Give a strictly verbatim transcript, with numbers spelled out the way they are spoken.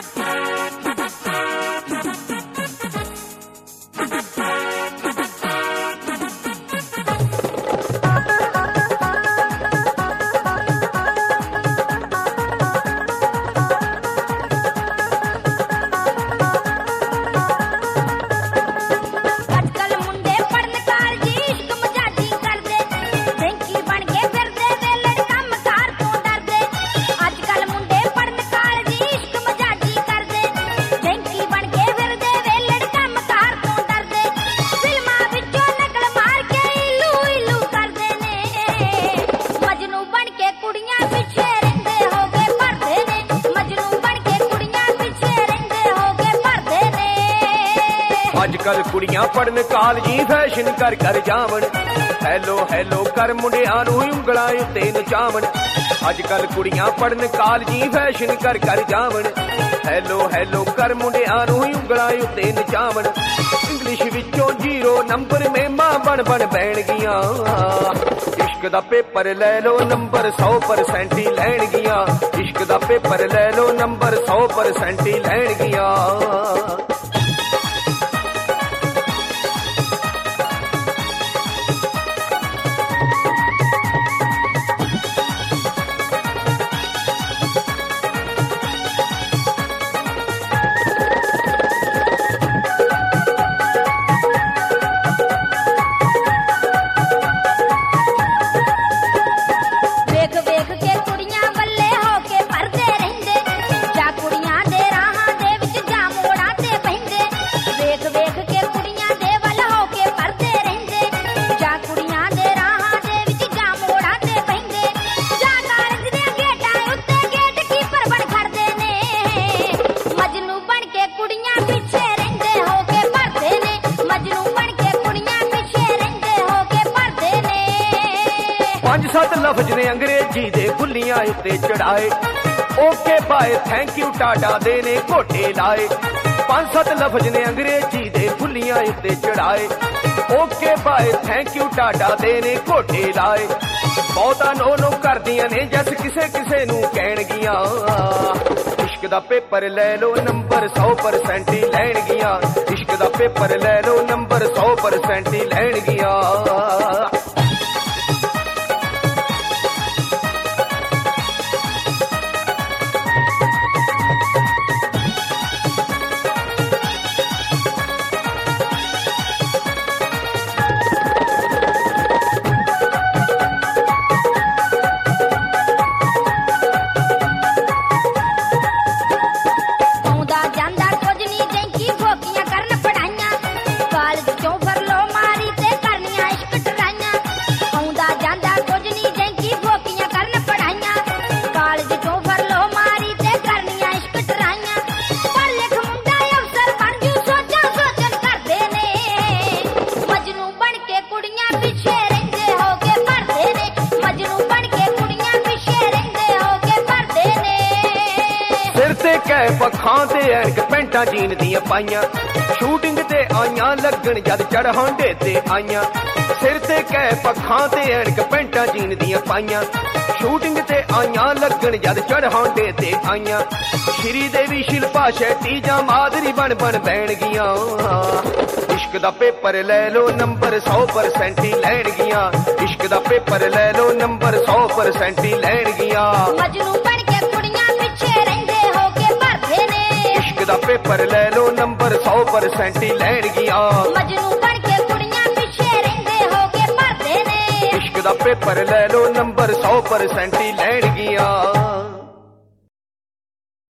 अजकल कुड़ियां पढ़न कालजी फैशन कर कर जावन हैलो हैलो कर मुंडियां नूं उंगलां उत्ते नचावन। अजकल कुड़ियां पढ़न कालजी फैशन कर कर जावन हैलो हैलो कर मुंडियां नूं उंगलां उत्ते नचावन। इंग्लिश विचों जीरो नंबर मेमा बन बन बैण गियां इश्क दा पेपर लै लो नंबर सौ परसेंट ही लैण गियां। इश्क दा पेपर लै लो नंबर सौ परसेंट ही लैण गियां। पंज सत्त लफ्ज ने अंग्रेजी दे फुल्लियां उत्ते चढ़ाए okay bye thank you tata दे ने घोटे लाए। पंज सत्त लफ्ज ने अंग्रेजी दे फुल्लियां उत्ते चढ़ाए okay bye thank you tata दे ने घोटे लाए। बहुता नो नो करदियां ने जस किसे किसे नूं कहण गियां इश्क दा पेपर लै लो नंबर सौ परसेंट ही लैण गियां। इश्क दा पेपर लै लो नंबर सौ परसेंट ही लैण गियां। पखां ते ऐनक पैंटा जीन दियां पाइयां शूटिंग ते आइयां लगन जद चढ़ांडे ते आइयां। सिर ते कै पखां ते ऐनक पैंटा जीन दियां पाइयां शूटिंग ते आइयां लगन जद चढ़ांडे ते आइयां। श्री देवी शिल्पा शेट्टी जां माधुरी बन बन बैण गियां इश्क दा पेपर लै लो नंबर सौ परसेंट ही लैण गियां। इश्क दा पेपर लै लो नंबर सौ परसेंट ही लैण गियां। मजनू बन के कुड़ियां पिछे रहिंदे हो के भरदे ने इश्क दा पेपर लै लो नंबर सौ परसेंट ही लैण गियां। मजनू बन के कुड़ियां पिछे रहिंदे हो के भरदे ने इश्क दा पेपर लै लो नंबर सौ परसेंट ही लैण गियां।